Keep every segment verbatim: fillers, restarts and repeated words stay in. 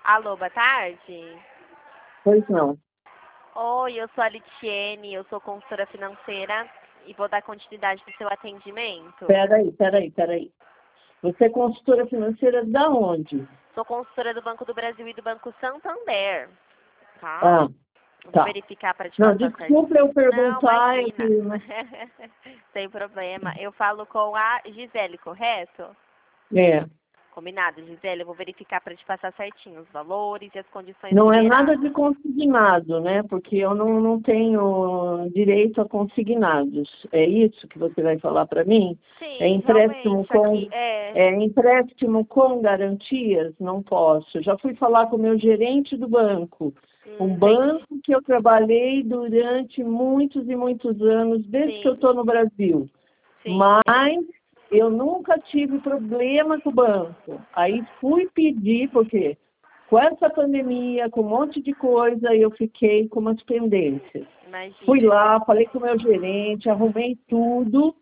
Alô, boa tarde. Pois não. Oi, eu sou a Litiene, eu sou consultora financeira e vou dar continuidade do seu atendimento. Peraí, peraí, peraí. Você é consultora financeira da onde? Sou consultora do Banco do Brasil e do Banco Santander, tá? Ah, Vou tá. verificar para te Não, passar certinho. desculpa eu Não, perguntar. É imagina. que, né? Sem problema. Eu falo com a Gisele, correto? É. Combinado, Gisele. Eu vou verificar para te passar certinho os valores e as condições Não é nada liberadas. de consignado, né? Porque eu não, não tenho direito a consignados. É isso que você vai falar para mim? É Sim, empréstimo realmente, com aqui é. é empréstimo com garantias? Não posso. Já fui falar com o meu gerente do banco. Hum, Um entendi. banco que eu trabalhei durante muitos e muitos anos, desde que eu Sim, estou no Brasil. sim, sim. Mas eu nunca tive problema com o banco. Aí fui pedir, porque com essa pandemia, com um monte de coisa, eu fiquei com umas pendências. Fui Imagino. lá, falei com o meu gerente, arrumei tudo.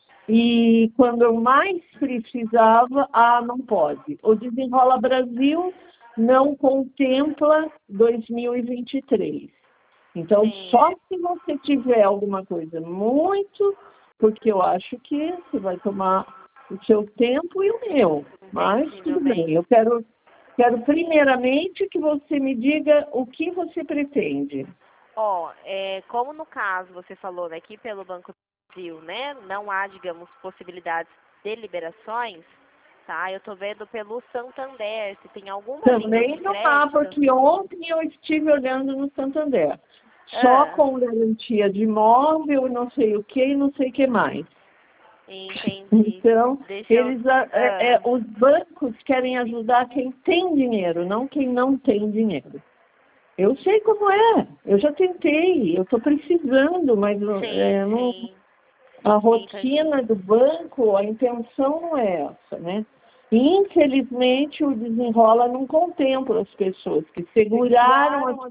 E quando eu mais precisava, ah, não pode. O Desenrola Brasil não contempla dois mil e vinte e três. Então, Sim, só se você tiver alguma coisa muito, porque eu acho que você vai tomar o seu tempo e o meu. Mas entendi, meu tudo bem. bem. Eu quero, quero primeiramente que você me diga o que você pretende. Ó, é, como no caso você falou, né, que pelo Banco do Brasil, né, não há, digamos, possibilidades de liberações, tá? Eu tô vendo pelo Santander, se tem alguma linha de Também não há, crédito. porque ontem eu estive olhando no Santander. Só Ah, com garantia de imóvel, não sei o que e não sei o que mais. entendi. Então, Deixa eu. eles, a- é- é, Ah, os bancos querem ajudar quem tem dinheiro, não quem não tem dinheiro. Eu sei como é, eu já tentei, eu estou precisando, mas sim, é, não, sim, a entendi. rotina do banco, a intenção não é essa, né? E, infelizmente, o Desenrola não contempla as pessoas que seguraram as